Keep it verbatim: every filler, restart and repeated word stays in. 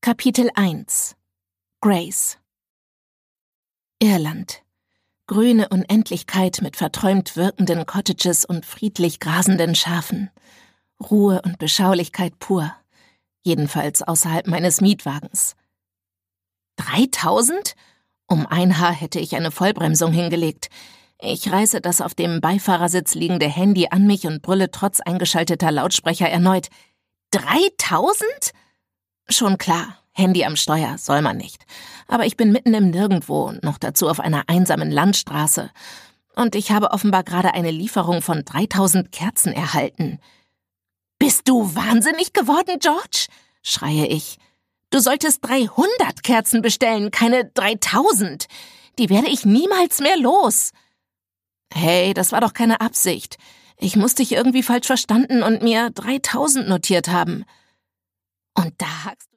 Kapitel eins. Grace. Irland. Grüne Unendlichkeit mit verträumt wirkenden Cottages und friedlich grasenden Schafen. Ruhe und Beschaulichkeit pur. Jedenfalls außerhalb meines Mietwagens. Dreitausend? Um ein Haar hätte ich eine Vollbremsung hingelegt. Ich reiße das auf dem Beifahrersitz liegende Handy an mich und brülle trotz eingeschalteter Lautsprecher erneut. Dreitausend? Schon klar, Handy am Steuer soll man nicht. Aber ich bin mitten im Nirgendwo, noch dazu auf einer einsamen Landstraße. Und ich habe offenbar gerade eine Lieferung von dreitausend Kerzen erhalten. »Bist du wahnsinnig geworden, George?« schreie ich. »Du solltest dreihundert Kerzen bestellen, keine dreitausend. Die werde ich niemals mehr los.« »Hey, das war doch keine Absicht. Ich muss dich irgendwie falsch verstanden und mir dreitausend notiert haben.« »Und da hackst